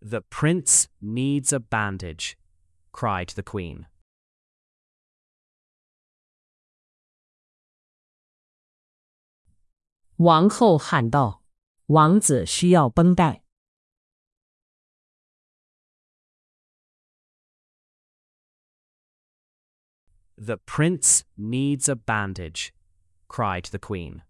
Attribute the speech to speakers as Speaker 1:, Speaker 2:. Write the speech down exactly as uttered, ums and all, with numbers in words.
Speaker 1: The prince needs a bandage, cried the queen.
Speaker 2: 王后喊道：“王子需要绷带。”
Speaker 1: The prince needs a bandage, cried the queen.